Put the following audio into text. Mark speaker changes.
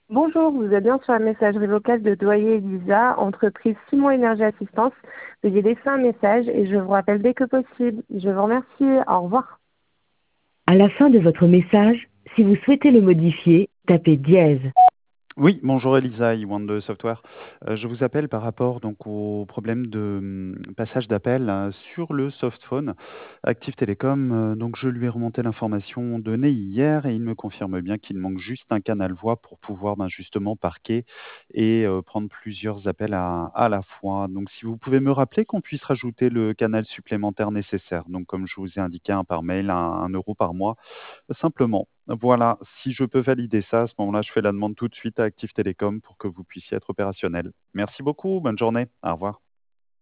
Speaker 1: Bonjour, vous êtes bien sur la messagerie vocale de Doyer Elisa, entreprise Simon Énergie Assistance. Veuillez laisser un message et je vous rappelle dès que possible. Je vous remercie. Au revoir.
Speaker 2: À la fin de votre message, si vous souhaitez le modifier, tapez dièse.
Speaker 3: Oui, bonjour Elisa, Iwande Software. Je vous appelle par rapport donc au problème de passage d'appel sur le softphone Active Télécom. Donc je lui ai remonté l'information donnée hier et il me confirme bien qu'il manque juste un canal voix pour pouvoir justement parquer et prendre plusieurs appels à la fois. Donc si vous pouvez me rappeler qu'on puisse rajouter le canal supplémentaire nécessaire. Donc comme je vous ai indiqué par mail, 1 € par mois. Simplement, voilà, si je peux valider ça, à ce moment-là, je fais la demande tout de suite à Active Télécom pour que vous puissiez être opérationnel. Merci beaucoup, bonne journée, au revoir.